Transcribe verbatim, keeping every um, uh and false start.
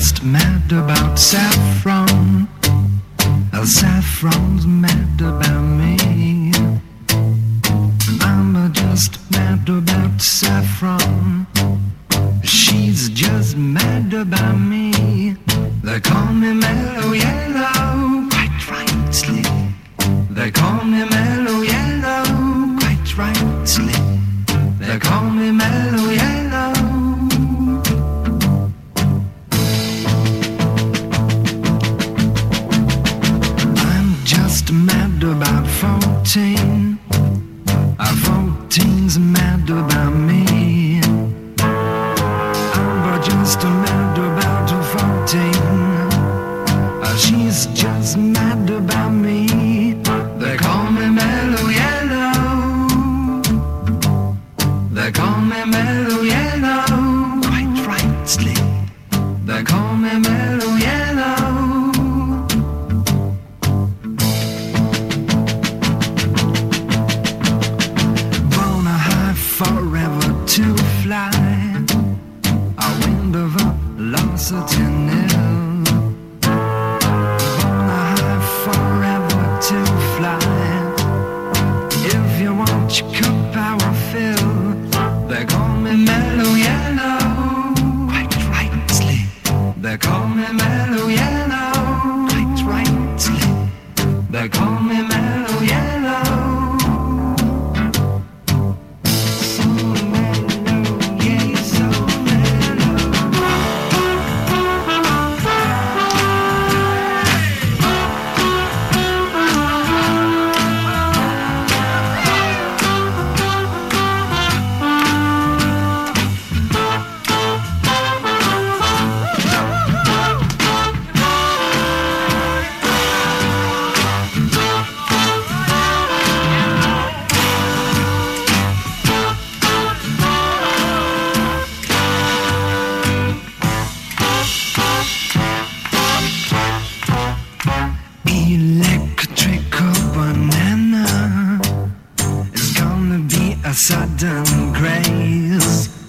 just mad about saffron. Oh, saffron's mad about me. I'm just mad about saffron. She's just mad about me. They call me Mellow Yellow, quite rightly. They call me Mellow Yellow, quite rightly. They call me Mellow Yellow. I'm just mad about fourteen. Uh, fourteen's mad about me. I'm just mad about fourteen. Uh, she's just mad about me. They call me Mellow Yellow. They call me Mellow Yellow, quite rightly. They call me Mellow Yellow. Wanna high forever to fly. A wind of velocity nil. Wanna high forever to fly. If you want your cup, I will fill. They call me Mellow Yellow, quite rightly. They call me Mellow Yellow, quite rightly. They call me Mellow Yellow. So mellow, yeah, so mellow. Electrical banana is gonna be a sudden grace.